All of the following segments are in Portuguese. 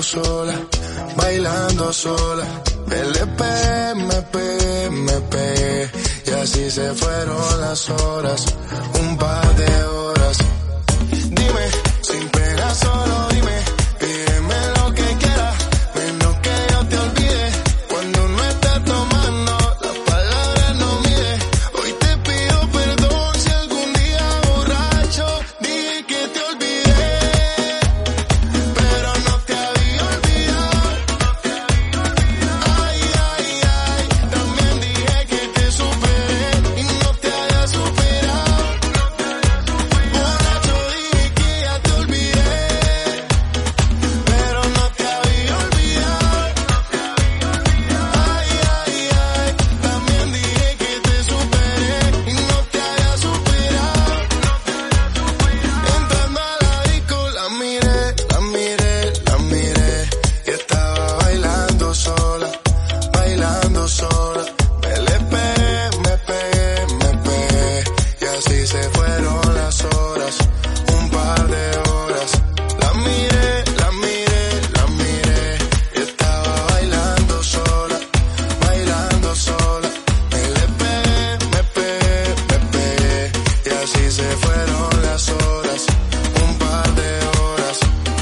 sola, bailando sola. LP, me pegué, y así se fueron las horas, un par de horas. Dime, sin pena solo dime, pídeme lo que quieras, menos que yo te olvide. Cuando no estés tomando, las palabras no mide. Hoy te pido perdón si algún día borracho dije que te olvidé, pero no te había olvidado. Ay, ay, ay, también dije que te superé y no te había superado. Borracho dije que ya te olvidé, pero no te había olvidado. Ay, ay, ay, también dije que te superé y no te había superado. Entrando a la disco la miré, y estaba bailando sola, me pegué, y así se fueron las horas, un par de horas. La miré, y estaba bailando sola, me pegué, y así se fueron las horas, un par de horas.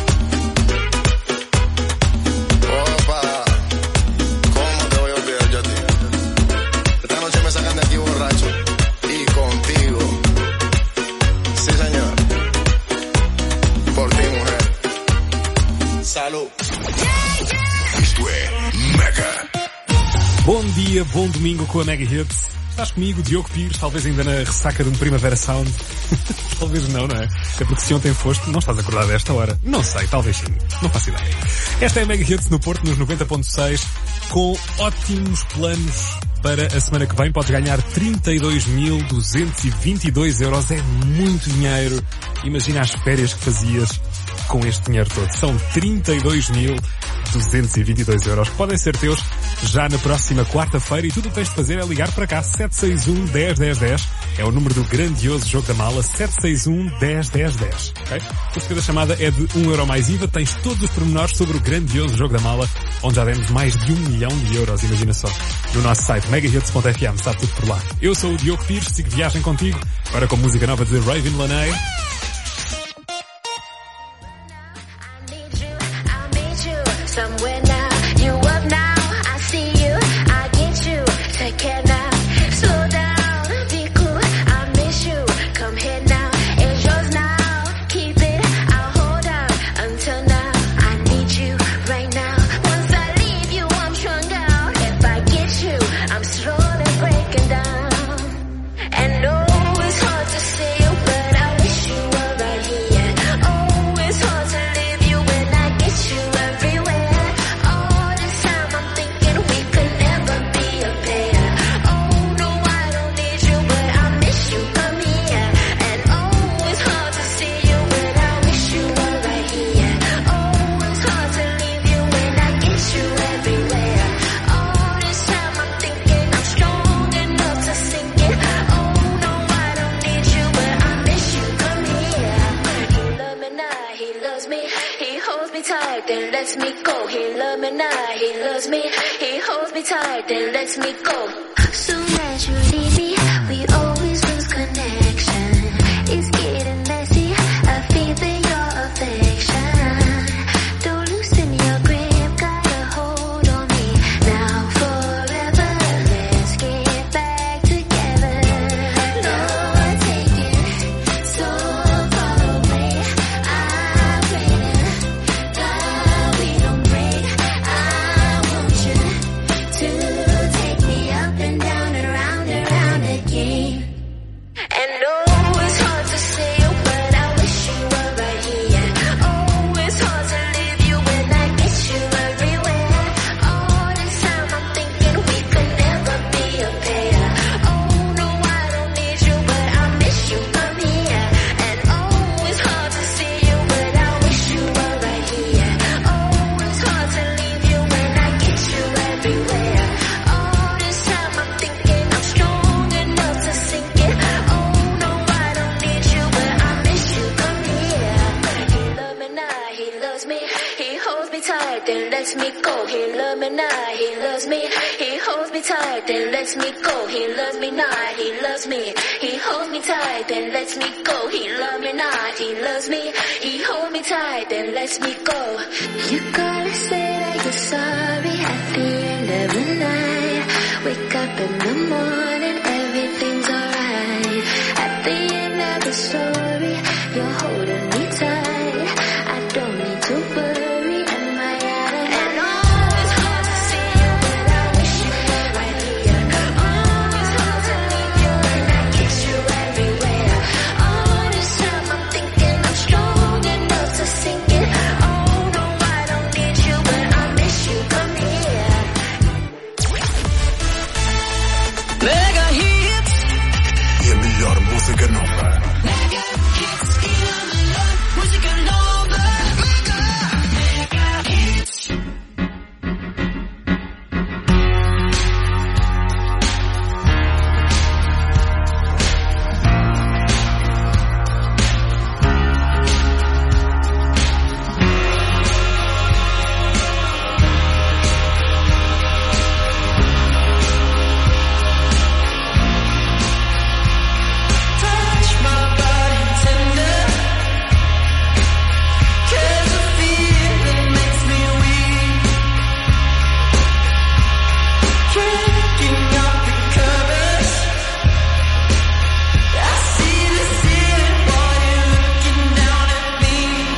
Opa, ¿cómo te voy a olvidar yo a ti? Esta noche me sacan de aquí borracho, y contigo. Sí, señor. Por ti, mujer. Salud. Isto é Mega. Bom dia, bom domingo com a Mega Hits. Estás comigo, Diogo Pires, talvez ainda na ressaca de um Primavera Sound. Talvez não é? É porque se ontem foste, não estás acordado a esta hora. Não sei, talvez sim. Não faço ideia. Esta é a Mega Hits no Porto, nos 90.6, com ótimos planos para a semana que vem. Podes ganhar 32.222 €. É muito dinheiro. Imagina as férias que fazias com este dinheiro todo. São 32.222 € que podem ser teus já na próxima quarta-feira, e tudo o que tens de fazer é ligar para cá. 761-10-10-10 é o número do grandioso Jogo da Mala. 761-10-10-10, ok? O custo de cada chamada é de 1 € mais IVA. Tens todos os pormenores sobre o grandioso Jogo da Mala, onde já demos mais de 1 milhão de euros, imagina só. No nosso site megahits.fm está tudo por lá. Eu sou o Diogo Pires, sigo viagem contigo, agora com música nova de Raven Laney. Somewhere now, you up now, I see you, I get you, take care now, slow down, be cool, I miss you, come here now, it's yours now, keep it, I'll hold out, until now, I need you, right now, once I leave you, I'm strung out, if I get you, I'm slowly breaking down, and oh, it's hard to say you, but I wish you were right here, oh, it's hard to leave you when I get you everywhere. Then lets me go. He loves me now, he loves me. He holds me tight, then lets me go. Soon as you leave me, we always lose connection. It's getting messy, I feel that your affection. Don't loosen your grip, got a hold on me. Now forever, let's get back together. No one taking so far away. I'm praying that we don't break. I want you to take me up and down and round and round. he holds me tight, then lets me go. He loves me not, he loves me. He holds me tight, then lets me go. He loves me not, he loves me. He holds me tight, then lets me go. He loves me not, he loves me. He holds me tight, then lets me go. You gotta say that you're sorry at the end of the night. Wake up in the morning, everything's alright. At the end of the story, you're holding me tight. I don't need to worry, am I out of hand? Oh, it's hard to see you, but I wish you were right here. Oh, it's hard to leave you and I kiss you everywhere. All this time I'm thinking I'm strong enough to sink it. Oh no, I don't need you, but I miss you, come here. Mega hits. E a melhor música nova. Mega hits. E a melhor música nova. Mega hits. Touch my body tender. 'Cause the feeling makes me weak. Kicking up the covers. I see the ceiling while you're looking down at me.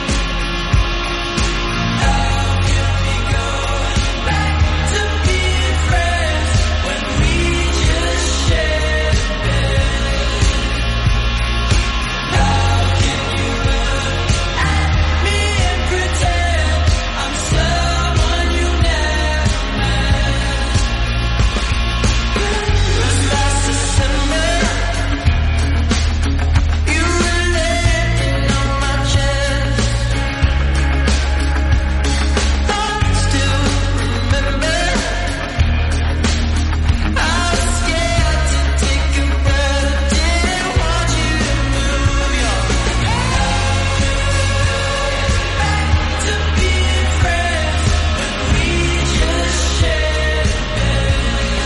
How can we go back to being friends when we just shared a bed? How can you look at me and pretend I'm someone you never met? 'Cause last December, you were laying on my chest. I still remember. I was scared to take a breath. Didn't want you to move your back to being friends when we just shared a bed.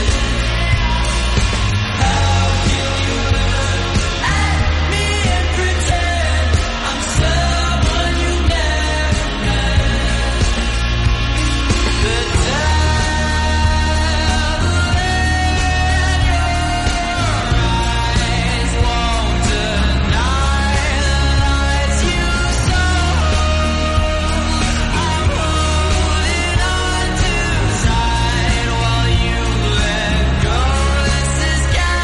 How can you look at me and pretend I'm someone you never met? The devil in your eyes won't deny the lights you saw. I'm holding on too tight while you let go. This is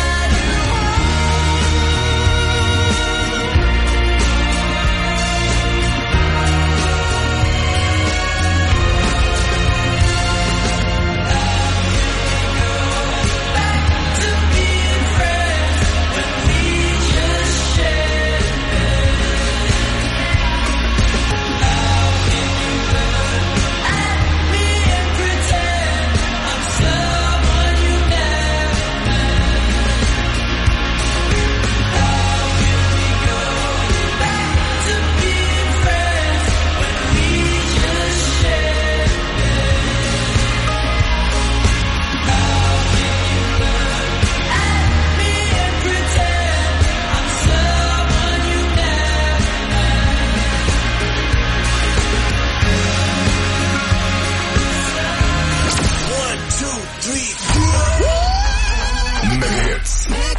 back to being friends when we just shared a bed. How can you look at me and pretend I'm someone you never met? How can we go back to being friends when we just shared a bed? How can you look at me and pretend I'm someone you never One, two, three, Mega hits.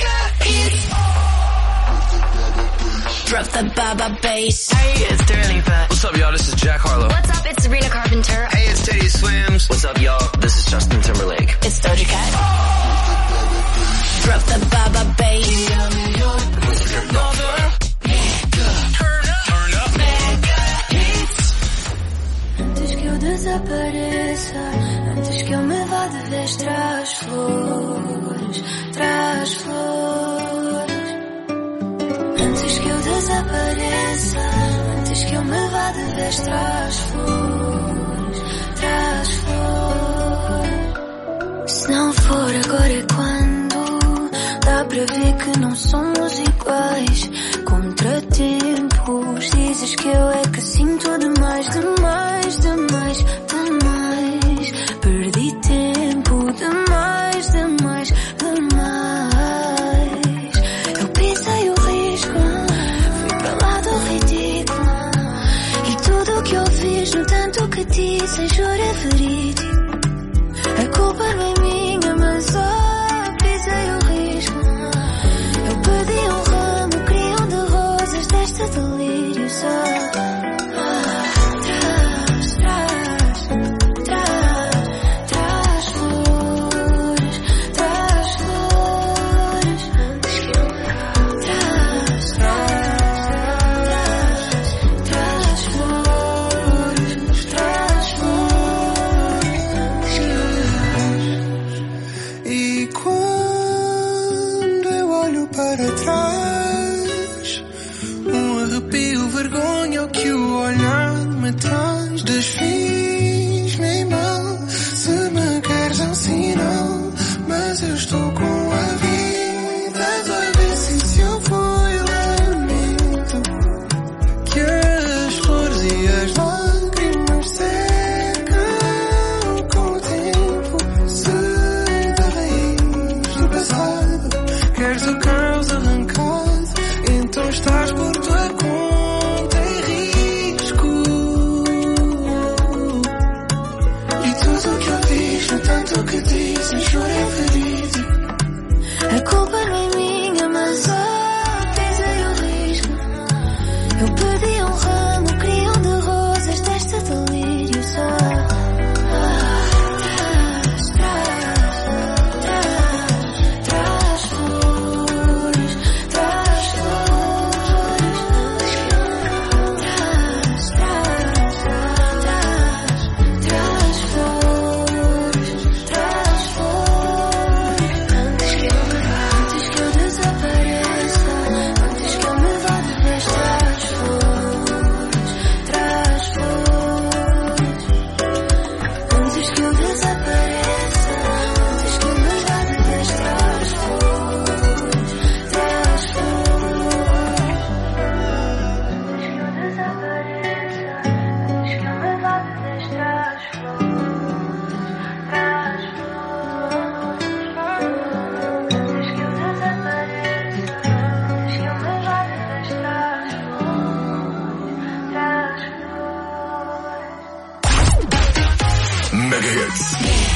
Drop the baba bass. Hey, it's Dua Lipa. What's up, y'all? This is Jack Harlow. What's up? It's Sabrina Carpenter. Hey, it's Teddy Swims. What's up, y'all? This is Justin Timberlake. It's Doja Cat. Drop the baba bass. Antes que eu desapareça, antes que eu me vá de vez, traz flores, traz flores. Antes que eu desapareça, antes que eu me vá de vez, traz flores, traz flores. Se não for agora é quando, dá para ver que não somos iguais. Contratempos, dizes que eu é que sinto demais. demais, demais, demais, demais. Perdi tempo demais, demais, demais. Eu pisei o risco, fui para lá do ridículo. E tudo o que eu fiz, no tanto que disse, juro é verídico. A culpa não é minha, mas pisei o risco. Eu perdi um ramo, queria um de rosas deste delírio só. Desfiz-me mal, se me queres um sinal, mas eu estou com a vida. Vai ver se eu fui lamento, que as flores e as lágrimas secam com o tempo. Se da raiz do passado queres o caos arrancado, então estás por tua conta em risco. Tudo que eu fiz, no tanto que disse, juro é verídico. A culpa não é minha, mas pisei o risco. Eu perdi um ramo, queria um de rosas deste delírio só. Traz flores, traz flores. Traz flores, traz flores. Antes que eu desapareça, antes que eu me vá de vez, traz flores, traz flores. Antes que eu desapareça, antes que eu me vá de vez, traz flores, traz flores. Antes que eu desapareça, antes que eu me vá de vez, traz flores, traz flores. Antes que eu desapareça, antes que eu me vá de vez, traz flores, traz flores. Mega Hits.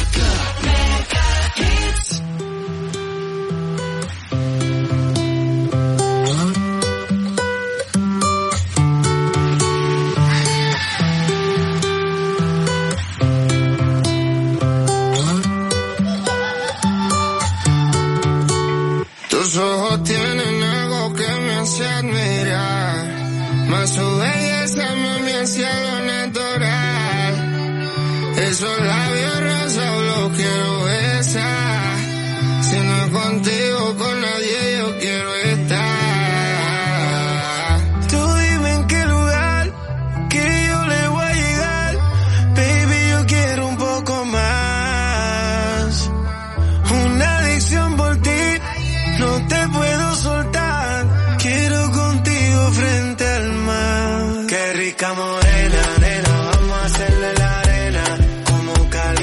Tus ojos tienen algo que me hace admirar, mas su belleza me hace lo natural. Esos labios rosas los quiero besar, si no es contigo con nadie yo quiero estar. Tú dime en qué lugar que yo le voy a llegar, baby yo quiero un poco más. Una adicción por ti, no te puedo soltar. Quiero contigo frente al mar. Qué rica morena, nena, vamos a hacerle la arena. Como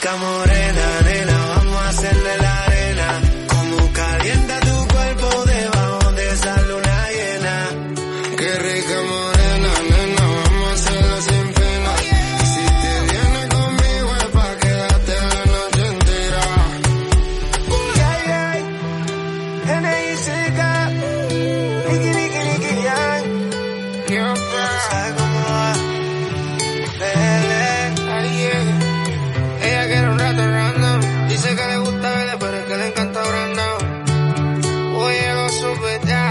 rica morena, nena, vamos a hacerle la arena. Como calienta tu cuerpo debajo de esa luna llena. Qué rica morena, nena, vamos a hacerlo sin pena. Y si te vienes conmigo es pa' quedarte la noche entera. N.I.C.K. Nicky, Nicky, Nicky, Young. ¿Sabes cómo va? Ella quiere un rato random. Dice que le gusta verle, pero es que le encanta Brandon. Oye, lo supe ya.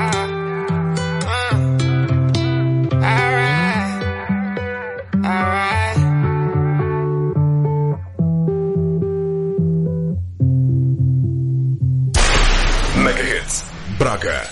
Alright, alright. Mega Hits Braga.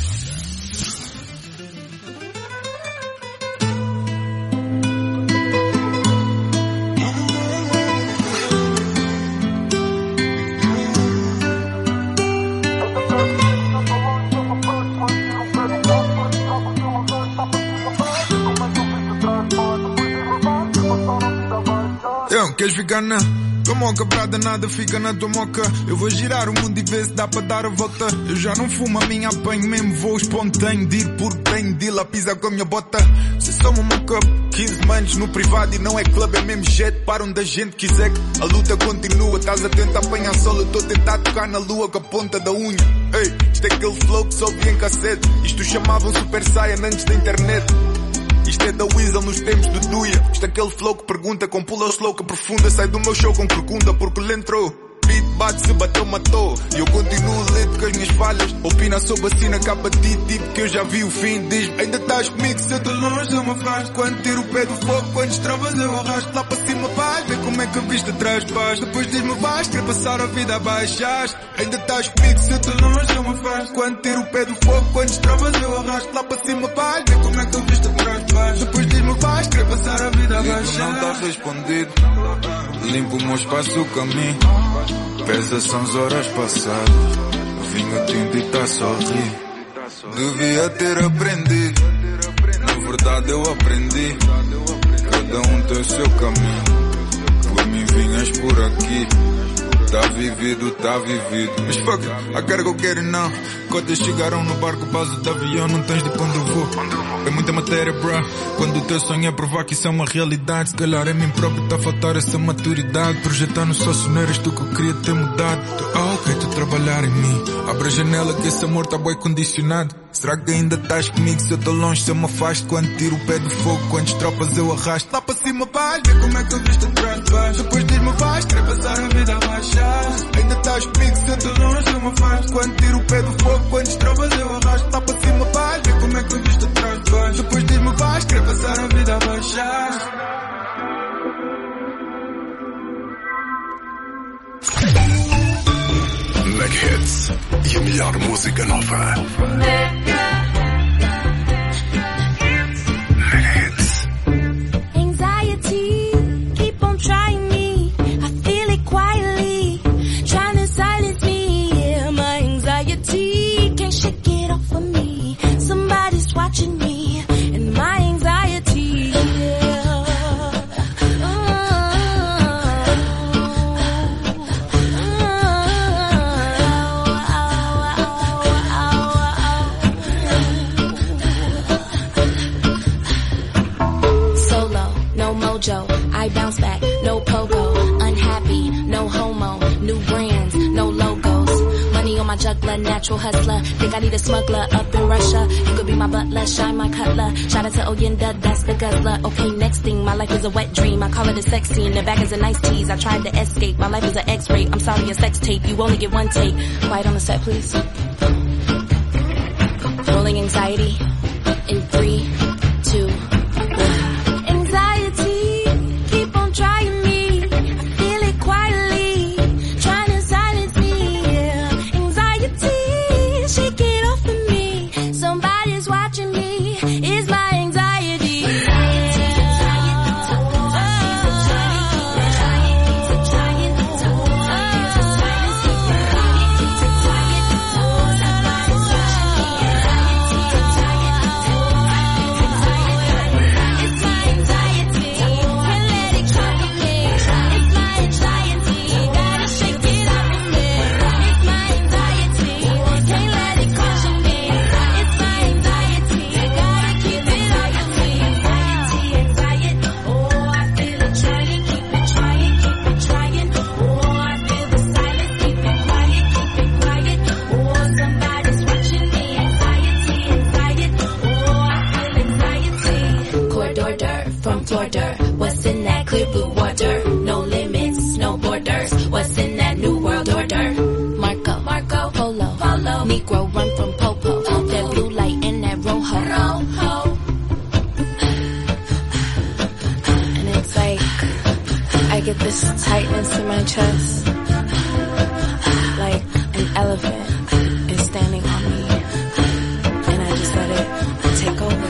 Queres ficar na tua moca, prada, nada fica na tua moca. Eu vou girar o mundo e ver se dá para dar a volta. Eu já não fumo, a minha apanho mesmo, vou espontâneo de ir por tenho de lá pisar com a minha bota. Se somos uma cup, 15 manos no privado e não é clube, é mesmo jet. Para onde a gente quiser, a luta continua. Estás atento a apanhar sol, eu estou a tentar tocar na lua com a ponta da unha. Ei, isto é aquele flow que só ouvi em cassete. Isto chamavam Super Saiyan antes da internet. Isto é da Weasel nos tempos do Duia. Isto é aquele flow que pergunta com pula slow que aprofunda. Sai do meu show com corcunda porque ele entrou. Beat bate, se bateu, matou. E eu continuo lento com as minhas falhas. Opina sobre a cena, capa de ti, tipo que eu já vi o fim. Diz-me, ainda estás comigo se eu estou longe, eu me afasto. Quando tiro o pé do fogo, quando estravas eu arrasto. Lá para cima vais, vê como é que a vista traz paz. Depois diz-me vais, quer passar a vida abaixo. Ainda estás comigo se eu estou longe, eu me afasto. Quando tiro o pé do fogo, quando estravas eu arrasto. Lá para cima vais, vê como é que a vista traz paz. Depois diz-me vais, quer passar a vida abaixo. Não está respondido, limpo o meu espaço, o caminho. Pesa são as horas passadas. Vinho tinto e tá sorrir. Devia ter aprendido. Na verdade eu aprendi. Cada um tem o seu caminho. Por mim vinhas por aqui. Tá vivido, tá vivido. Mas fuck it, I gotta go get it now. Cotas chegaram no barco, base de avião, não tens de quando eu vou. É muita matéria, bro. Quando o teu sonho é provar que isso é uma realidade. Se calhar é mim próprio, tá a faltar essa maturidade. Projetando só soneiras, tu que eu queria ter mudado. Ok, tu trabalhar em mim. Abre a janela que esse amor tá bem condicionado. Será que ainda estás comigo se eu tô longe, se eu me afasto? Quando tiro o pé do fogo, quantas tropas eu arrasto? Lá para cima vais, vê como é que a vista traz paz. Depois diz-me vais, querer passar a vida abaixo. Ainda estás comigo se eu tô longe, eu me afasto. Quando tiro o pé do fogo, quantas tropas eu arrasto? Lá para cima vais, vê como é que a vista traz paz. Depois diz-me vais, querer passar a vida abaixo. Mega Hits e a melhor música nova. Mega Hits. Anxiety, keep on trying me. I feel it quietly, trying to silence me. Yeah, my anxiety can't shake it off of me. Somebody's watching me, and my anxiety. I bounce back, no pogo, unhappy, no homo, new brands, no logos, money on my juggler, natural hustler, think I need a smuggler up in Russia, you could be my butler, shine my cutler, shout out to Oyenda, that's the guzzler, okay next thing, my life is a wet dream, I call it a sex scene, the back is a nice tease, I tried to escape, my life is an x-ray, I'm sorry a sex tape, you only get one take, quiet on the set please, rolling anxiety, in 3, 2, 1. Trying me, I feel it quietly, trying to silence me, yeah. Anxiety, shake it off of me, somebody's watching me, it's my anxiety. tightness in my chest, like an elephant is standing on me, and I just let it take over.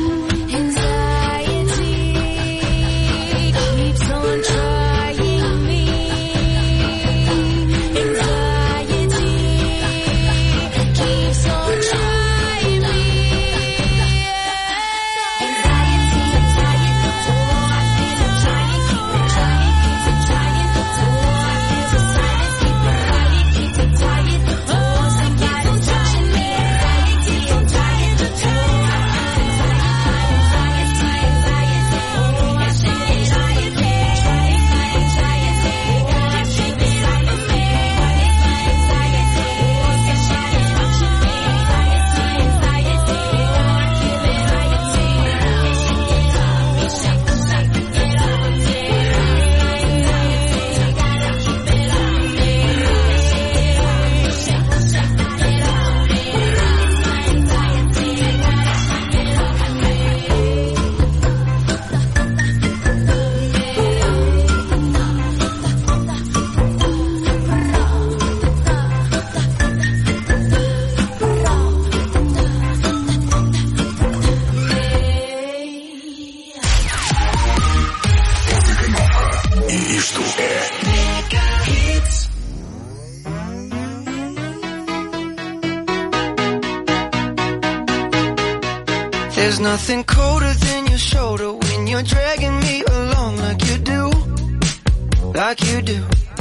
There's nothing colder than your shoulder when you're dragging me along like you do, like you do.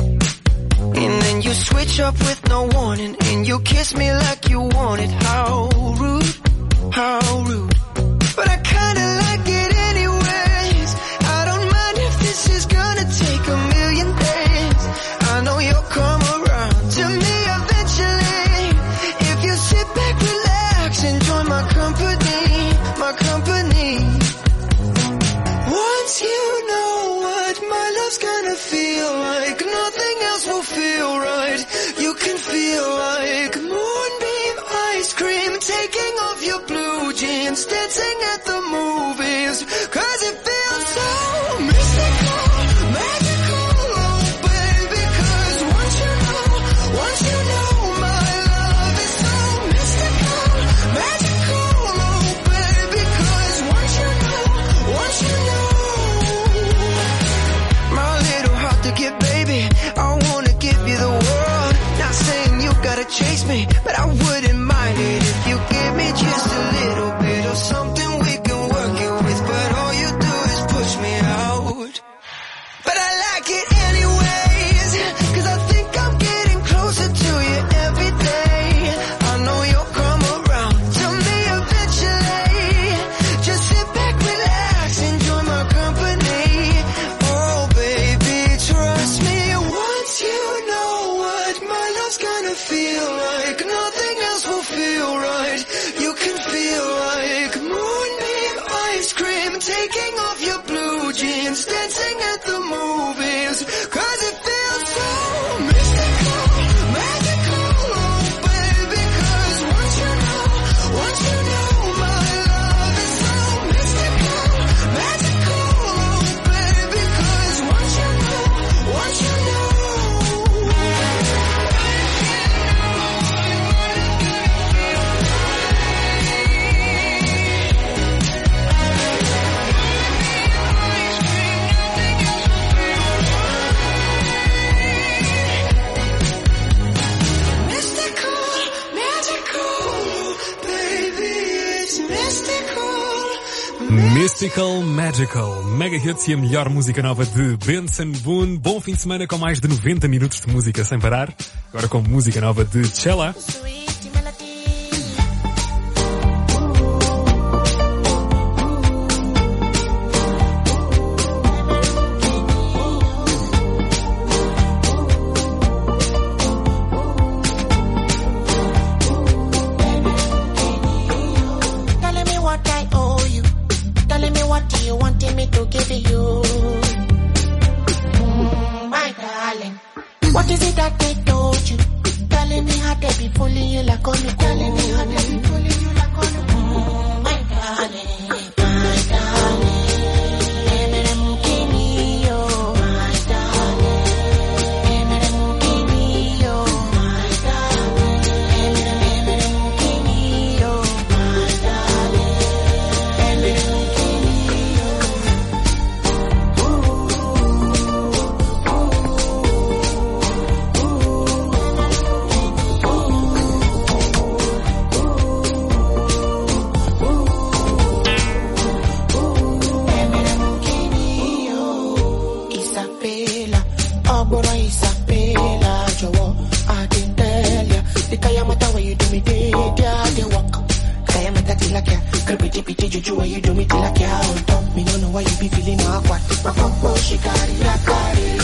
And then you switch up with no warning and you kiss me like you want it. How rude, how rude. But I kinda like it anyways. I don't mind if this is gonna take a million days. I know you'll come around to me eventually. If you sit back, relax, enjoy my company, my company. Once you know what my love's gonna feel like, nothing else will feel right. You can feel like moonbeam ice cream, taking off your blue jeans, dancing at the movies, 'cause it feels so mystical, magical, oh baby, 'cause once you know my love is so mystical, magical, oh baby, 'cause once you know my little heart to get, baby, I wanna give you the world. Not saying you gotta chase me, but I wouldn't mind it if you give me just a little bit of something we can work it with. But all you do is push me out. But I like it anyways, 'cause I think I'm getting closer to you every day. I know you'll come around to me eventually. Just sit back, relax, enjoy my company. Oh baby, trust me. Once you know what my love's gonna feel like, nothing else will feel right. You can feel like moonbeam ice cream, taking off your blue jeans, dancing at the movies, 'cause it feels so mystical, magical, oh baby, 'cause once you know my love is so mystical, magical, oh baby, 'cause once you know. Mystical, magical, baby, it's mystical. Mystical Magical, mega hits e a melhor música nova de Benson Boone. Bom fim de semana com mais de 90 minutos de música sem parar. Agora com música nova de Cella. Telling me what I owe you. Telling me what you wanted me to give you. My darling, what is it that they told you? Telling me how they be fooling you like on me. Telling me how they be fooling you like on me. My darling, my darling. My darling. yeah, they walk. Kaya mata till I can't. Creepy pity juju, why you do me till I can't. On top, me don't know why you be feeling awkward. My compo, she carry, I carry.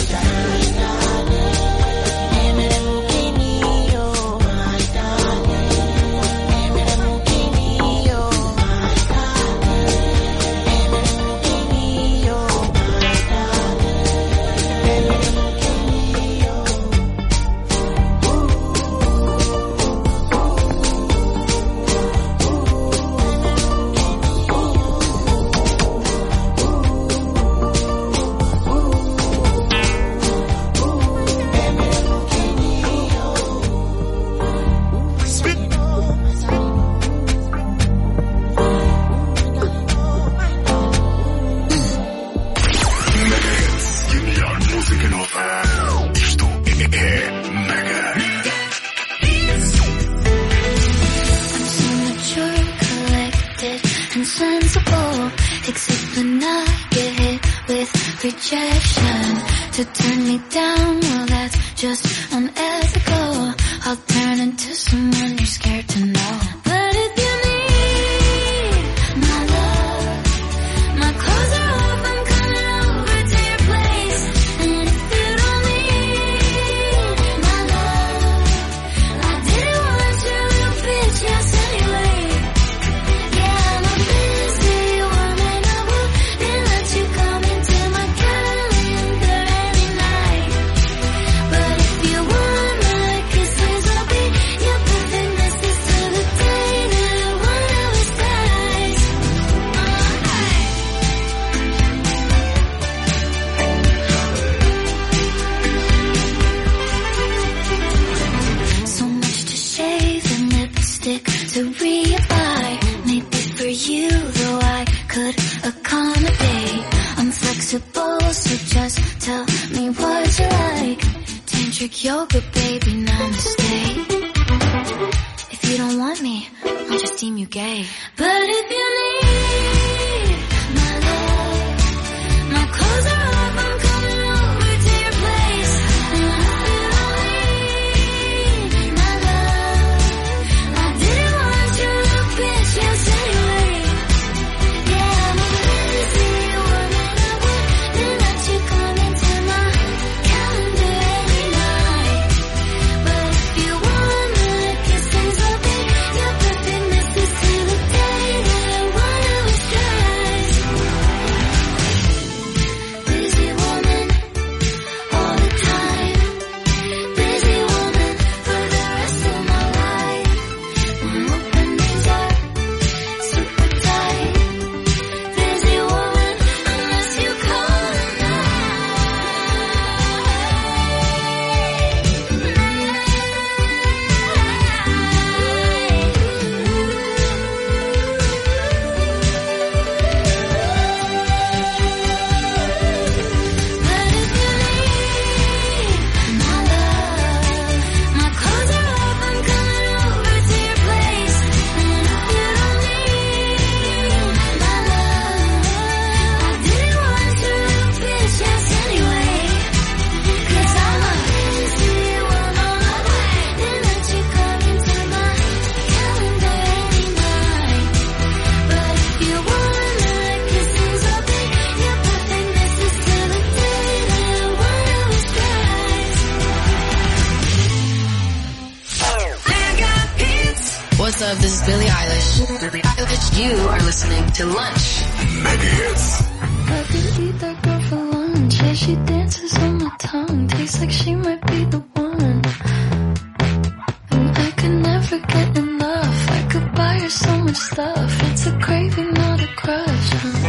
To turn me down, well that's just unethical. I'll turn into someone you're scared to know. But if you need my love, my clothes are off, I'm coming over to your place. And if you don't need my love, I didn't want your little bitch ass anyway. Yeah, I'm a busy woman, I wouldn't let you come into my calendar every night. But if you want my kisses, I'll be your perfect missus till the day that one of us dies. So much to shave and lipstick to reapply. Maybe for you, though I could accommodate. I'm flexible, so just tell me what you like. Tantric yoga, baby, namaste. If you don't want me, I'll just deem you gay. But if you need my love, my clothes are off, I'm coming over to your place. And if you don't need my love, I didn't want your little bitch ass anyway. Yeah, I'm a busy woman, I wouldn't let you come into my calendar every night. But if you want my kisses, I'll be your perfect missus till the day that one of us dies. Busy woman, all the time. Busy woman for the rest of my life. My openings are super tight. Busy woman, unless you call But if you need my love, my clothes are off, I'm coming over to your place. And if you don't need my love, I didn't want your little bitch ass anyway. 'Cause I'm a busy woman, I wouldn't let you come into my calendar every night. But if you want my kisses, I'll be your perfect missus till the day that one of us dies. What's up? This is Billie Eilish. You are listening to Lunch. Mega Hits. I could eat that girl for lunch. Yeah, she dances on my tongue. Tastes like she might be the one. And I could never get enough. I could buy her so much stuff. It's a craving, not a crush.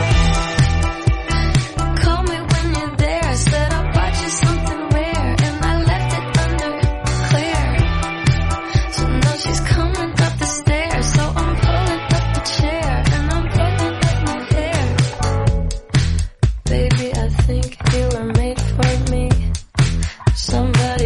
Call me when you're there. I said I bought you something rare, and I left it under clear. So now she's coming up the stairs. So I'm pulling up the chair, and I'm pulling up my hair. Baby, I think you were made for me. Somebody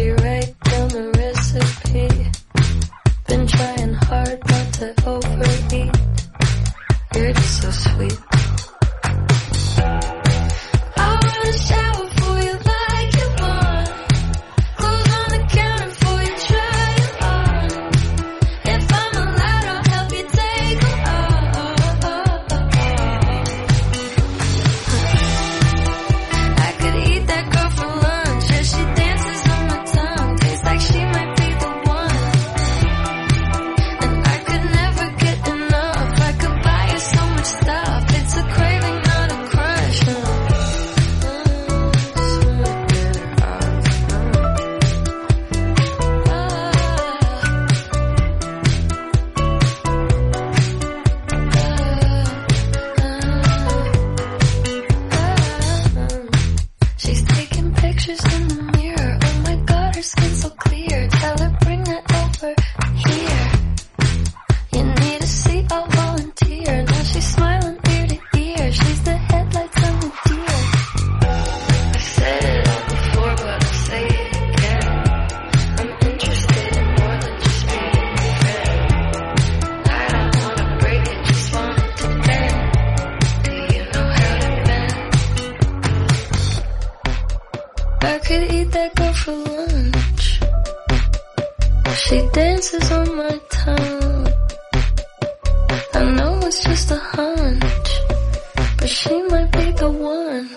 She dances on my tongue. I know it's just a hunch, but she might be the one.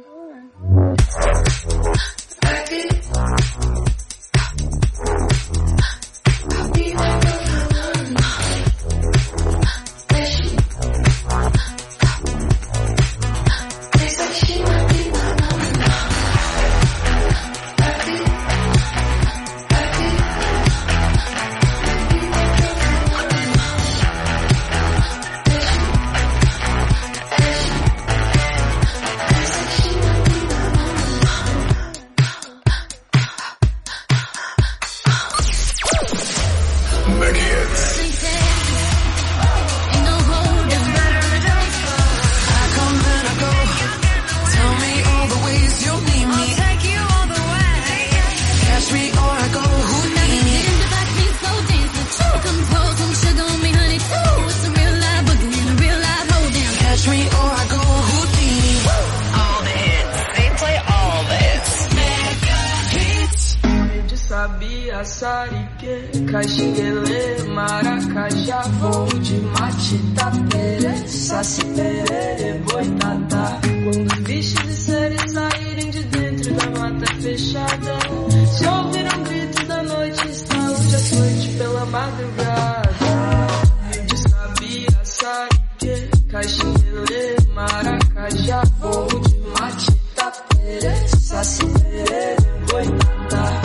Caxinguelê, Maracajá, voo de Matita, Perê, Saci, Perê, Boitatá. Quando os bichos e seres saírem de dentro da mata fechada, se ouviram gritos da noite, estalo de açoite pela madrugada. De Sabia, Sariquê, Caxinguelê, Maracajá, voo de Matita, Perê, Saci, Perê, Boitatá.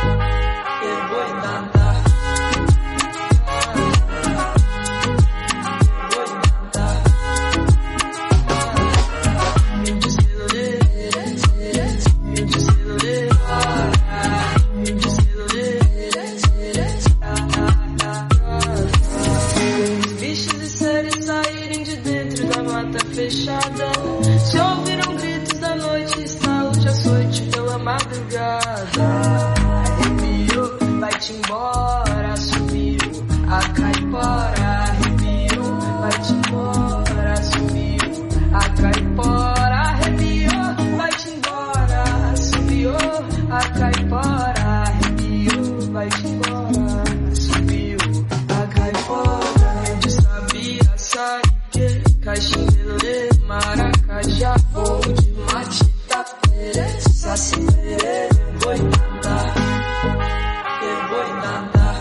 Fechada, se ouviram gritos da noite, estalo de açoite pela madrugada. Arrepiou, vai-te embora, subiu a caipora. Arrepiou, vai-te embora, subiu a caipora. Arrepiou, vai-te embora, subiu a caipora. Arrepiou, vai-te embora, subiu a caipora. De Sabia, Sariquê, Caxinguelê, Maracajá, voo de Matita, Perê, Saci, Perê, Boitatá, Boitatá.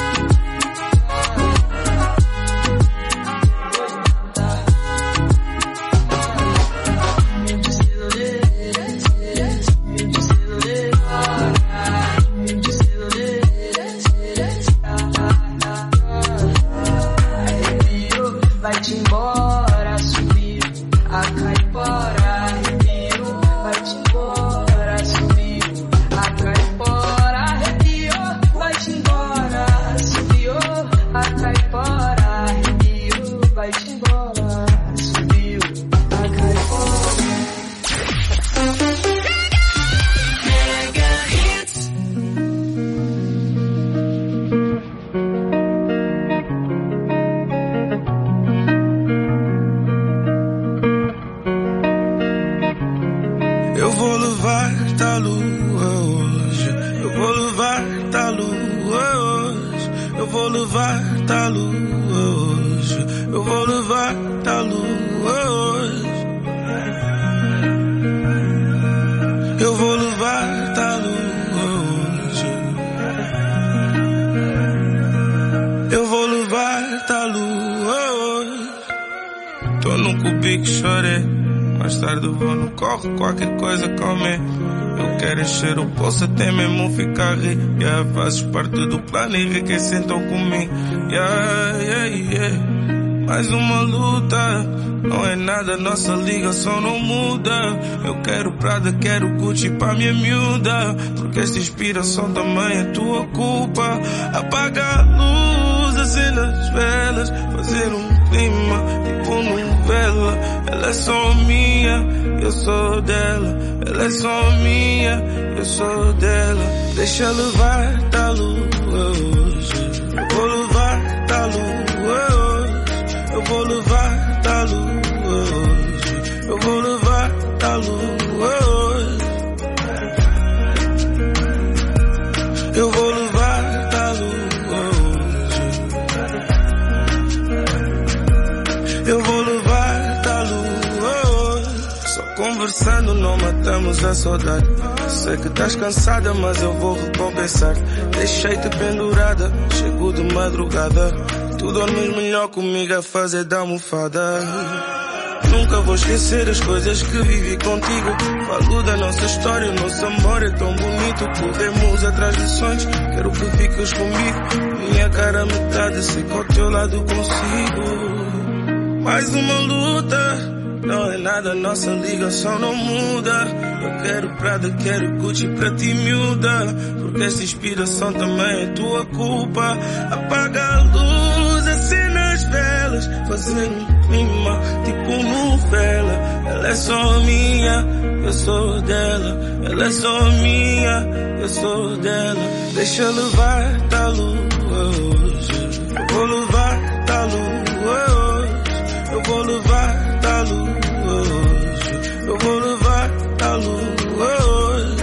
Vai-te embora, subiu a caipora. Arrepiou, vai-te embora, subiu a caipora. Arrepiou, vai-te embora, subiu a caipora. Arrepiou, vai-te embora, subiu a caipora. Mega Hits. Eu vou levar-te à lua hoje. Eu vou levar-te à lua hoje. Eu vou levar-te à lua hoje. Eu vou levar-te à lua hoje. Eu vou levar-te à lua hoje. Eu vou levar-te à lua hoje. Tô num cubico, chorei. Mais tarde vou no corre, qualquer coisa comer. Eu quero encher o bolso até mesmo ficar rico. Yeah, fazes parte do plano, enriquecem então comigo. Yeah, yeah, yeah. Mais uma luta, não é nada, nossa ligação não muda. Eu quero Prada, quero Gucci pra minha miúda, porque esta inspiração também é tua culpa. Apaga a luz, acenda as velas, fazer um clima tipo novela. Ela é só minha, eu sou dela. Ela é só minha, eu sou dela. Deixa levar-te à lua hoje. Eu vou levar-te à lua hoje. Eu vou levar-te à lua hoje. Eu vou levar-te à lua hoje. Eu vou levar-te à lua matou-nos a saudade. Sei que estás cansada, mas eu vou recompensar. Deixei-te pendurada, chego de madrugada. Tu dormes melhor comigo a fazer da almofada. Nunca vou esquecer as coisas que vivi contigo. Falo da nossa história, o nosso amor é tão bonito. Corremos atrás de sonhos, quero que fiques comigo. Minha cara a metade, sei que ao teu lado consigo. Mais uma luta, não é nada, nossa ligação não muda. Eu quero Prada, quero Gucci pra ti, miúda. Porque esta inspiração também é tua culpa. Apaga a luz, acena as velas, fazendo um clima tipo novela. Ela é só minha, eu sou dela. Ela é só minha, eu sou dela. Deixa eu levar-te à lua hoje. Eu vou levar-te à lua hoje. Eu vou levar-te à lua hoje. Eu vou levar-te à lua hoje.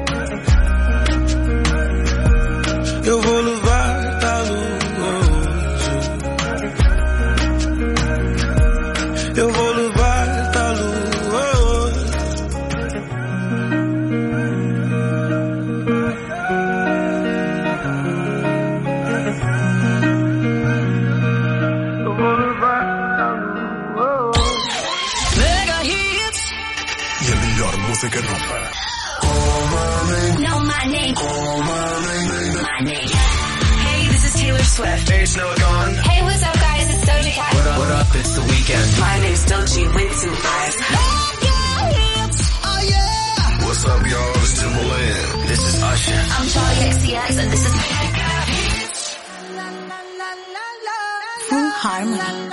Eu vou levar-te à lua hoje. Eu vou levar-te à lua hoje. Eu vou levar-te à lua hoje. Mega hits. E a melhor música nova. Know my name. My name. Hey, this is Taylor Swift. Hey, it's Noah Gone. Hey, what's up, guys? It's Doja Cat. What up? It's The Weeknd. My name's Doechii Winston Eyes. What's up, y'all? It's Timbaland. This is Usher. I'm Charlie XCX, and this is Full Harmony.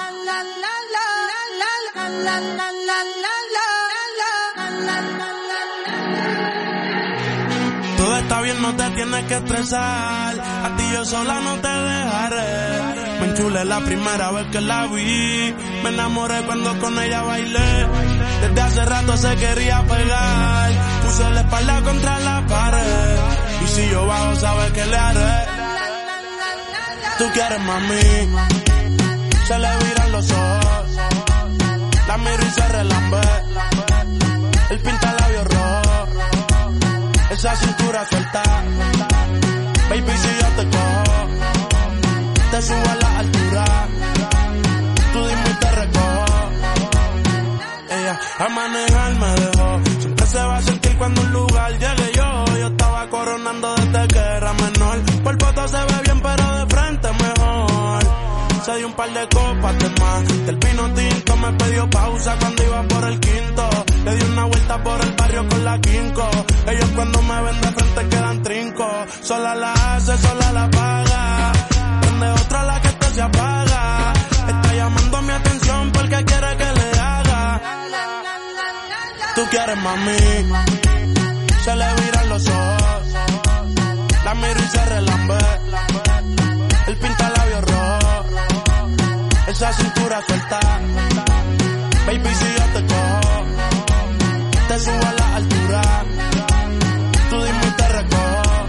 Todo está bien, no te tienes que estresar. A ti yo sola no te dejaré. Me enchulé la primera vez que la vi. Me enamoré cuando con ella bailé. Desde hace rato se quería pegar. Puse la espalda contra la pared. Y si yo bajo, sabes que le haré. Tú quieres, mami. Se le viran los ojos. La miro y se relambe. El pinta labios rojos. Esa cintura suelta. Baby, si yo te cojo, te subo a la altura. Tú dime y te recojo. Ella a manejar me dejó. Siempre se va a sentir cuando un lugar llegue yo. Yo estaba coronando desde que era menor. Por foto se ve bien, pero de frente mejor. Se dio un par de copas de más. Del vino tinto me pidió pausa cuando iba por el quinto. Le di una vuelta por el barrio con la quinco. Ellos cuando me ven de frente quedan trinco. Sola la hace, sola la paga. Donde otra la que esto se apaga. Está llamando mi atención porque quiere que le haga. Tú quieres, mami. Se le viran los ojos. La miro y se relambe. El pinta labios rojos. Esa cintura suelta. Baby, si yo te cojo, te subo a la altura. Tú dime y te recojo.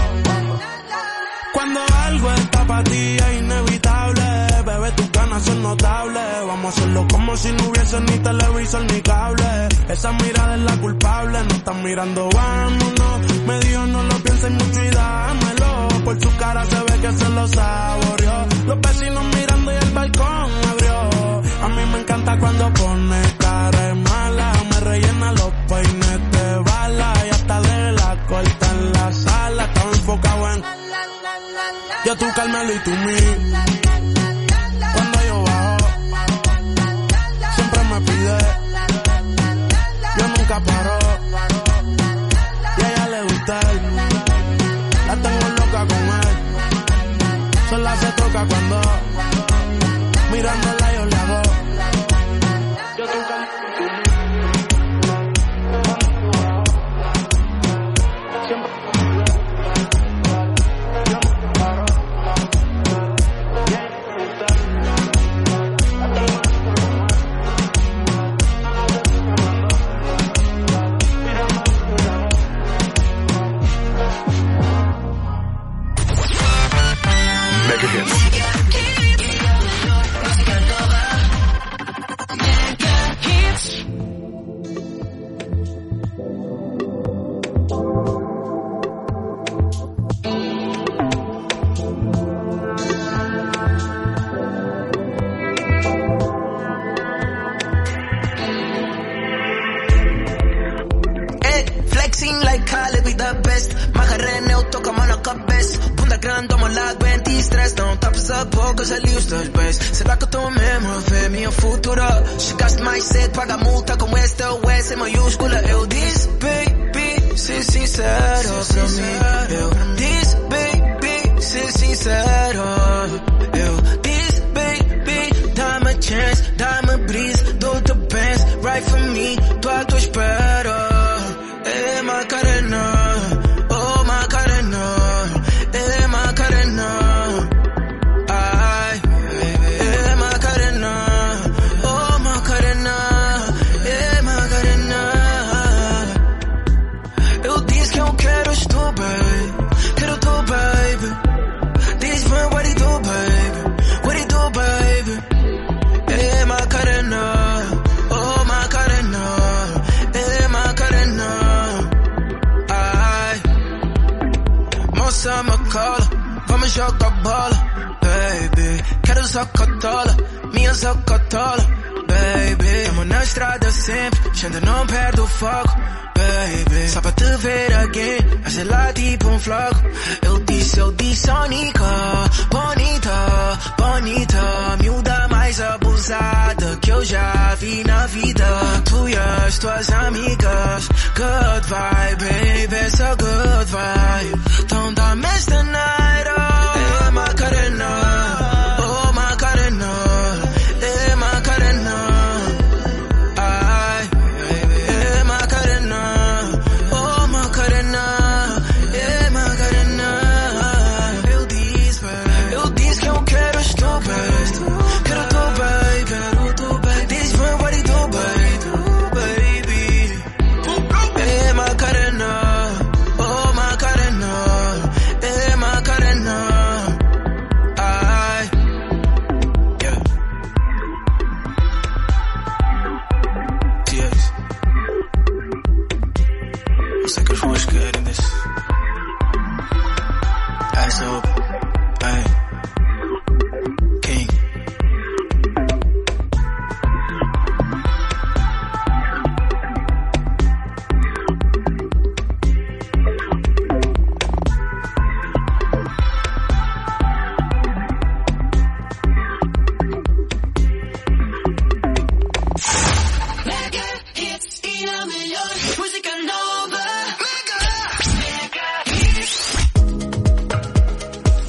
Cuando algo está para ti es inevitable. Bebé, tus ganas son notables. Vamos a hacerlo como si no hubiese ni televisor ni cable. Esa mirada es la culpable. No están mirando, vámonos. Me dijo no lo pienses mucho y dámelo. Por su cara se ve que se lo saboreó. Los vecinos mirando y el balcón abrió. A mí me encanta cuando pone cara de mala. Me rellena los peines de bala. Y hasta de la corta en la sala. Estaba enfocado en yo, tú, Carmelo y tú, mí. Cuando yo bajo, siempre me pide. Yo nunca paro. Y a ella le gusta él. La tengo loca con él. Sola se toca cuando mirándola yo le hago. Yo, tú, Carmelo y tú, mí. Siempre Mega Hits. grande ao meu lado, anti-stress. Não tapas a boca, já li os teus beijos. Será que eu tô mesmo a ver minha futura? Chegaste mais cedo, paga a multa com este ou S em maiúscula. Eu disse, baby, ser sincero pra mim. Eu disse, baby, ser sincero. Eu disse, baby, dá-me a chance, dá-me a brisa, dou-te bens, right for me, tô à tua espera. É Macarena, oh Macarena, é Macarena. Ai, é Macarena, oh Macarena, é Macarena. Eu disse que eu quero tu, baby, quero tu, baby. Diz-me what he do, baby, what he do, baby. É Macarena, oh Macarena, é Macarena. Ai, moça me cola, vamos jogar bola, baby. Quero zacotola, minha zacotola, baby. Tamo na estrada sempre, gente não perde o foco, baby. Só pra te ver again, a gelar tipo um floco. Eu disse, Onica, bonita, bonita. Miúda mais abusada que eu já vi na vida. Tu e as tuas amigas, good vibe, baby, it's a good vibe. Don't dá-me esta night, oh. É Macarena, oh Macarena, é Macarena. Ai, é Macarena, oh Macarena, é Macarena. Eu disse que eu quero tu, baby, quero tu, baby. Diz-me what he do, baby. É Macarena, oh Macarena, é Macarena. Ai, yeah. Yes. Eu sei que as ruas querem desse. Eyes up, ay. King. Mega hits y la mejor música nova. Mega hits.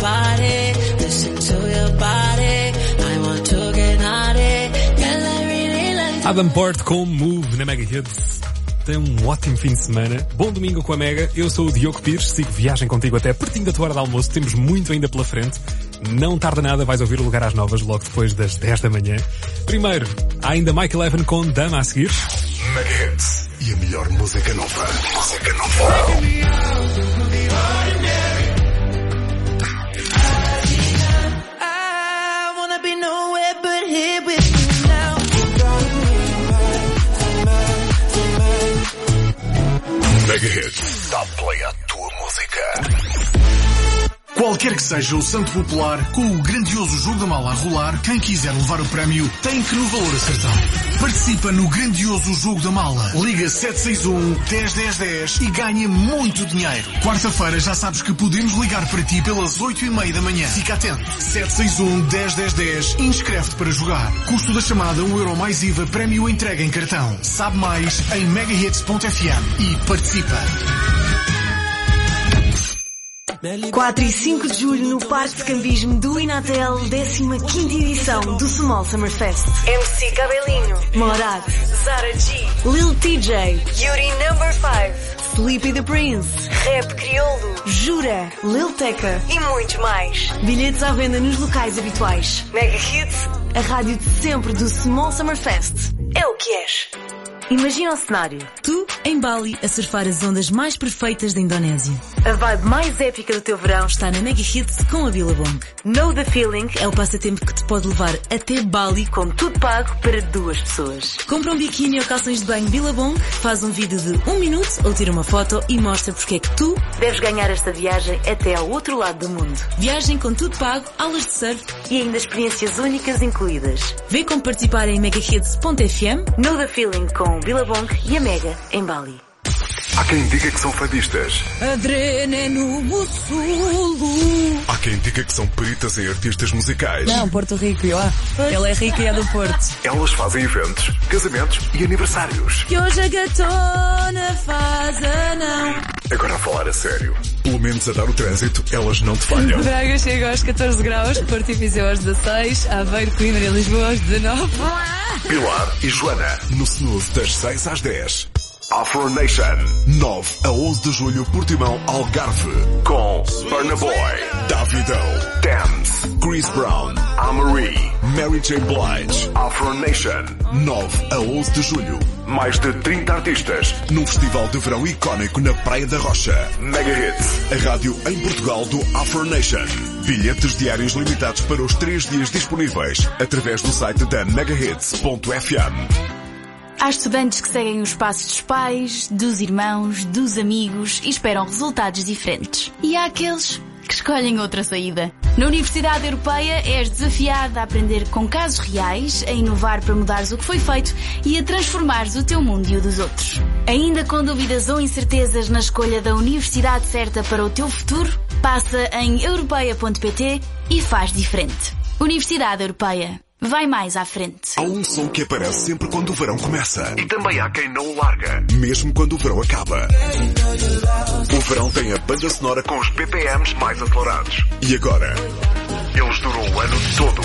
party, listen to your body. I want to get naughty. Girl, I really like Adam Port com Move na Mega Hits. Tem um ótimo fim de semana. Bom domingo com a Mega. Eu sou o Diogo Pires. Sigo viagem contigo até pertinho da tua hora de almoço. Temos muito ainda pela frente. Não tarda nada, vais ouvir o Lugar às Novas logo depois das 10 da manhã. Primeiro, há ainda Mike Eleven com Dama a seguir. Mega Hits e a melhor música nova. Música nova. I wanna be nowhere but here with you now. Mega Hits. Dá play à tua música. Qualquer que seja o santo popular, com o grandioso jogo da mala a rolar, quem quiser levar o prémio tem que no valor acertar. Participa no grandioso jogo da mala. Liga 761-101010 e ganha muito dinheiro. Quarta-feira já sabes que podemos ligar para ti pelas 8h30 da manhã. Fica atento. 761-101010. Inscreve-te para jogar. Custo da chamada €1 mais IVA, prémio entrega em cartão. Sabe mais em megahits.fm e participa. 4 e 5 de julho no Parque de Cambismo do Inatel, 15ª edição do Small Summer Fest. MC Cabelinho, Morad, Zara G, Lil TJ, Yuri No. 5, Sleepy the Prince, Rap Crioulo, Jura, Lil Tecca e muitos mais. Bilhetes à venda nos locais habituais. Mega Hits, a rádio de sempre do Small Summer Fest. É o que és. Imagina o cenário. Tu, em Bali, a surfar as ondas mais perfeitas da Indonésia. A vibe mais épica do teu verão Está na Mega Hits com a Billabong. Know the Feeling É o passatempo que te pode levar até Bali com tudo pago para 2 pessoas. Compra um biquíni ou calções de banho Billabong, faz um vídeo de 1 minuto ou tira uma foto e mostra porque é que tu deves ganhar esta viagem até ao outro lado do mundo. Viagem com tudo pago, aulas de surf e ainda experiências únicas incluídas. Vê como participar em megahits.fm. Know the Feeling com Billabong e a Mega em Bali. Há quem diga que são fadistas. Adrene no Mussulo. Há quem diga que são peritas em artistas musicais. Não, Porto Rico, eu Ela é rica e é do Porto. Elas fazem eventos, casamentos e aniversários. Que hoje a gatona faz não. Agora a falar a sério. Pelo menos a dar o trânsito, elas não te falham. Braga chega aos 14 graus, Porto e Viseu aos 16, Aveiro, Coimbra e Lisboa aos 19. Pilar e Joana, no snooze das 6 às 10. Afro Nation, 9 a 11 de julho, Portimão, Algarve. Com Burna Boy, Davido, Thames, Chris Brown, Amarie, Mary J. Blige. Afro Nation, 9 a 11 de julho. Mais de 30 artistas num festival de verão icónico na Praia da Rocha. Mega Hits, a rádio em Portugal do Afro Nation. Bilhetes diários limitados para os 3 dias disponíveis através do site da megahits.fm. Há estudantes que seguem os passos dos pais, dos irmãos, dos amigos e esperam resultados diferentes. E há aqueles que escolhem outra saída. Na Universidade Europeia és desafiado a aprender com casos reais, a inovar para mudares o que foi feito e a transformares o teu mundo e o dos outros. Ainda com dúvidas ou incertezas na escolha da universidade certa para o teu futuro? Passa em europeia.pt e faz diferente. Universidade Europeia. Vai mais à frente. Há um som que aparece sempre quando o verão começa. E também há quem não o larga, mesmo quando o verão acaba. O verão tem a banda sonora com os BPMs mais acelerados. E agora, eles duram o ano todo.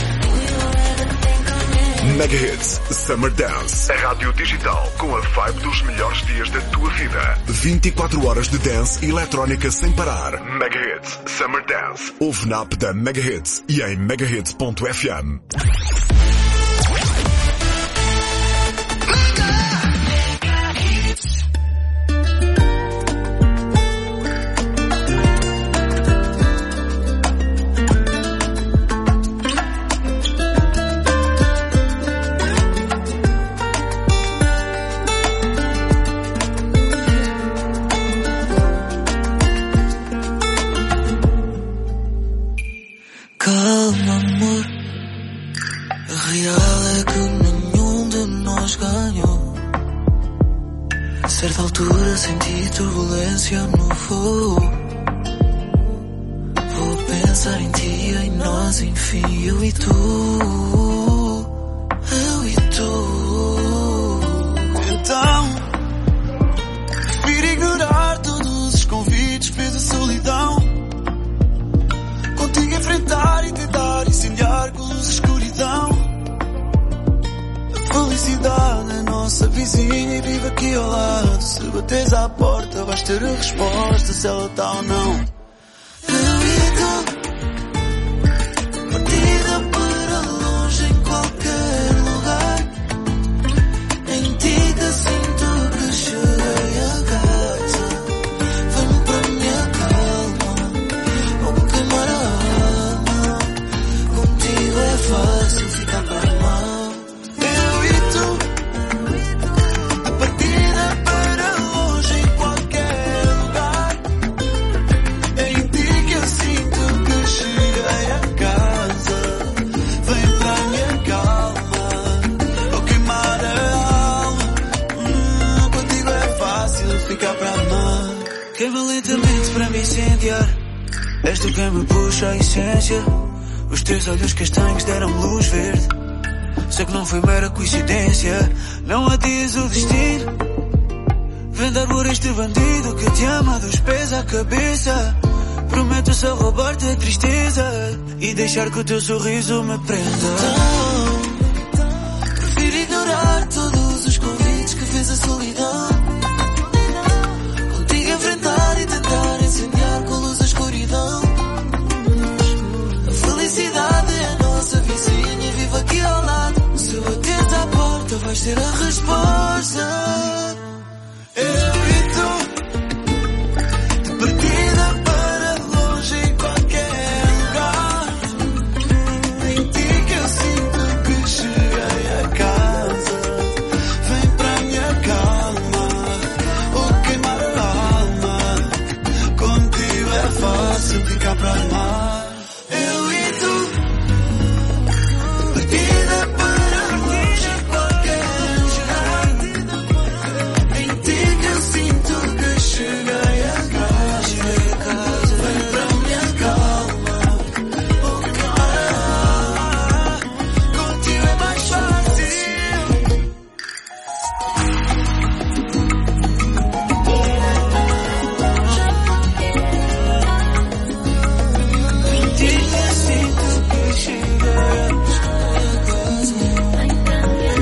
Mega Hits Summer Dance. A rádio digital com a vibe dos melhores dias da tua vida. 24 horas de dance e eletrónica sem parar. Mega Hits Summer Dance. Ouve na app da Mega Hits e em megahits.fm. Calma, amor. A real é que nenhum de nós ganhou. A certa altura senti turbulência no voo. Vou pensar em ti, em nós, enfim, eu e tu. Eu e tu. Então, prefiro ignorar todos os convites, peso a solidão. Contigo vizinha e vive aqui ao lado. Se bateres à porta vais ter a resposta se ela tá ou não. Eu e tu, partida para longe em qualquer lugar. Em ti que sinto que cheguei a casa. Vem para minha calma, ou queimar a alma. Contigo é fácil ficar normal. Eu e tu, a partida para longe em qualquer lugar. Em ti que eu sinto que cheguei a casa. Vem para minha calma, ou queimar a alma. Contigo é fácil ficar para amar. Queima lentamente para me incendiar. És tu quem me puxa a essência. Os teus olhos castanhos deram-me luz verde. Sei que não foi mera coincidência. Não adias o destino. Vendar por este bandido que te ama dos pés à cabeça. Prometo só roubar-te a tristeza e deixar que o teu sorriso me prenda. Então, prefiro ignorar todos os convites que fez a solidão. Contigo enfrentar e tentar incendiar com luz a escuridão. A felicidade é a nossa vizinha e vive aqui ao lado. Se bateres à porta vais ter a resposta. Eu e tu, de partida para longe em qualquer lugar. Em ti que eu sinto que cheguei a casa. Vem para minha calma, ou queimar a alma. Contigo é fácil ficar para amar. Eu e tu, partida para longe em qualquer lugar. Em ti que eu sinto que cheguei a casa. Vem para minha calma, ou queimar a alma. Contigo é mais fácil. Em ti que eu sinto que cheguei a casa. Vem para minha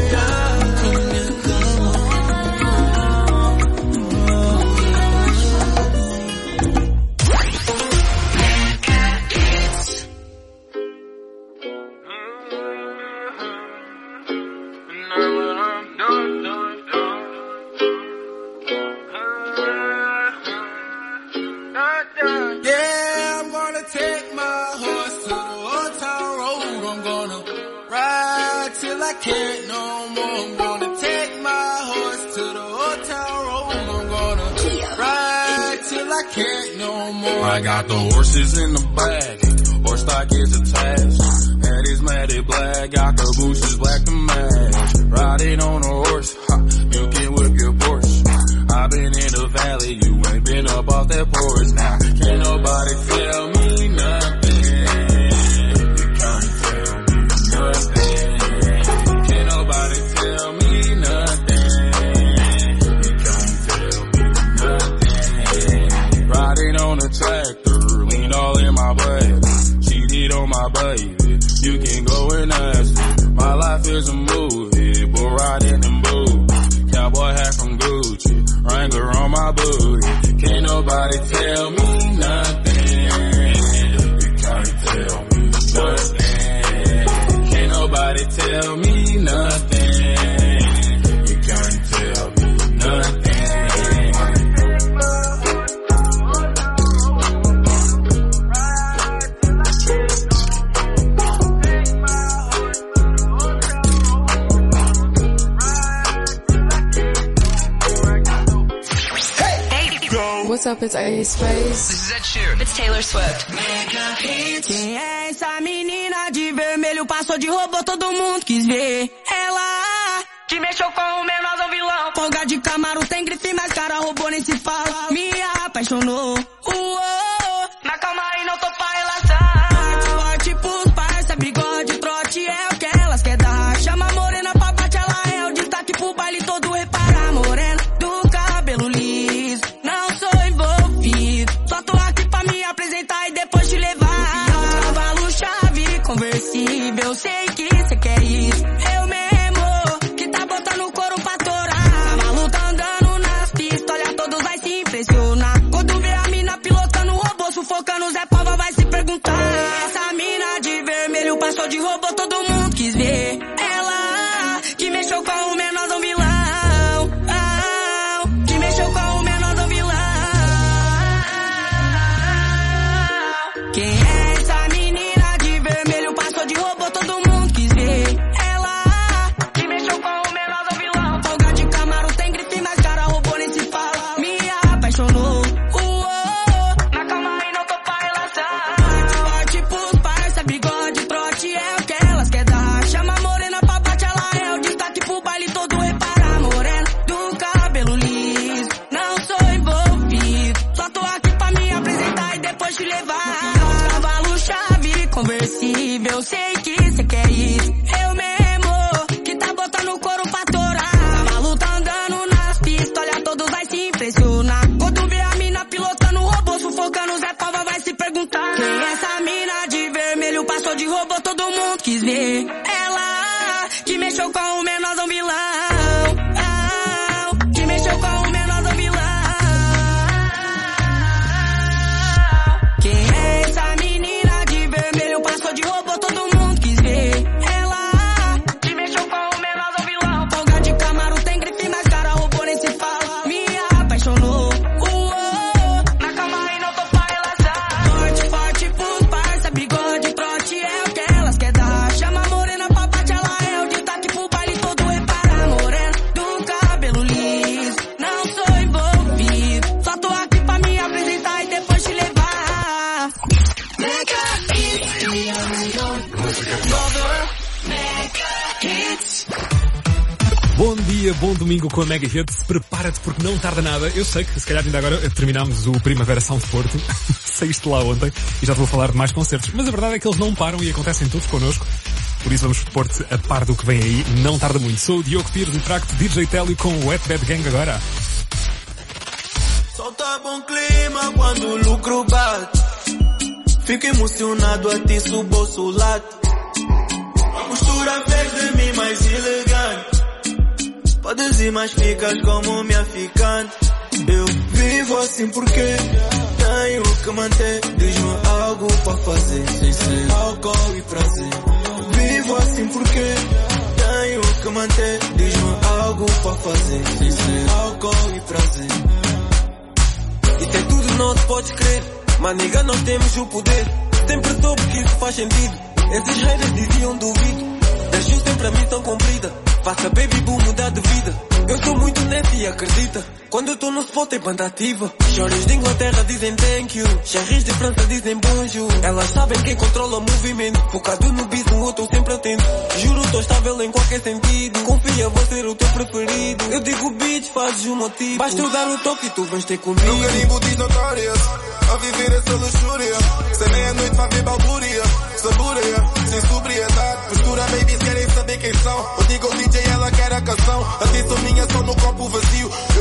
Yeah, I'm gonna take my horse to the old town road. I'm gonna ride till I can't no more. I'm gonna take my horse to the old town road. I'm gonna ride till I can't no more. I got the horses in the bag, horse stock is attached. Head is matted black, got the bushes black to match. Riding on a horse, ha, you can whip your Porsche. I've been in the valley, you ain't been up off that porch. Now, can't nobody tell me nothing. You can't tell me nothing. Can't nobody tell me nothing. You can't tell me nothing. Riding on a tractor, lean all in my butt. Cheated on my baby, you can go and ask her. My life is a movie, bull riding and boots. Cowboy hat from Gucci, Wrangler on my booty. Can't nobody tell me nothing. You can't tell me nothing. Can't nobody tell me nothing. You can't tell me nothing. What's up, it's Ace Space. This is Ed Sheeran. It's Taylor Swift. Quem é essa menina de vermelho? Passou de robô, todo mundo quis ver. Ela que mexeu com o menor do vilão. Folga de Camaro, tem grife, mas cara robô nem se fala. Me apaixonou. Mas calma aí, não tô pra relaxar. Forte pros parça, bigode, trote é o que elas quer dar. Chama a morena pra bate, ela é o destaque pro baile todo. Repara a morena do cabelo liso. Não sou envolvido, só tô aqui pra me apresentar e depois te levar. Cavalo, chave, conversível, sei que cê quer isso. Eu mesmo, que tá botando o couro pra torar. conversível. Sei que cê quer isso. Eu mesmo, que tá botando o couro pra torar. Malu tá andando nas pistas, olha, todos vai se impressionar. Quando vê a mina pilotando o robô, sufocando, Zé Pava vai se perguntar: quem é essa mina de vermelho? Passou de robô, todo mundo quis ver. Ela, que mexeu com o menorzão vilão. Que mexeu com o menorzão vilão. Quem é essa menina de vermelho? Passou de robô, todo mundo quis ver. Ela, que mexeu com o menorzão vilão. Folga de Camaro, tem grife, mas cara, robô nem se fala. Me apaixonou. Na cama e não tô pra relaxar. Forte, forte pros parça, bigode, trote é o que elas quer dar. Chama a morena pra bate, ela é o destaque pro baile todo reparar. Morena do cabelo liso, não sou envolvido. Só tô aqui pra me apresentar e depois te levar. Mega hits, Bom dia, bom domingo com a Mega Hits. Prepara-te porque não tarda nada. Eu sei que se calhar ainda agora terminámos o Primavera Sound Porto. Saíste lá ontem e já te vou falar de mais concertos. Mas a verdade é que eles não param e acontecem todos connosco. Por isso vamos pôr-te a par do que vem aí. Não tarda muito. Sou o Diogo Pires e trago-te DJ Télio com o Wet Bad Gang agora. Solta bom clima quando o lucro bate. Fico emocionado a ti, subo o solado. A postura fez de mim mais elegante. Podes ir, mas ficas como minha ficante. Eu vivo assim porque tenho que manter. Diz-me algo para fazer, sem ser álcool e prazer. Vivo assim porque tenho que manter. Diz-me algo para fazer, sem ser álcool e prazer. Isso é tudo nosso, podes crer. Mas nega, nós temos o poder. Sempre soube que isso faz sentido. Esses haters diziam duvido. Deixou sempre a missão cumprida. Faça baby boom mudar de vida. Eu sou muito neto e acredita. Quando eu tô no spot é banda ativa. Choros de Inglaterra dizem thank you. Cherries de França dizem bonjour. Elas sabem quem controla o movimento. Focado no bis, no outro sempre atento. Juro, tô estável em qualquer sentido. Confia, vou ser o teu preferido. Eu digo bitch, fazes o motivo. Basta eu dar o toque e tu vens ter comigo. No garimbo diz notórias, a viver essa luxúria. Sem meia-noite vai ver balbúria. Saboreia, sem sobriedade. Postura, babies querem saber quem são. Eu digo ao DJ, ela quer a canção. Atenção minha só no copo vazio.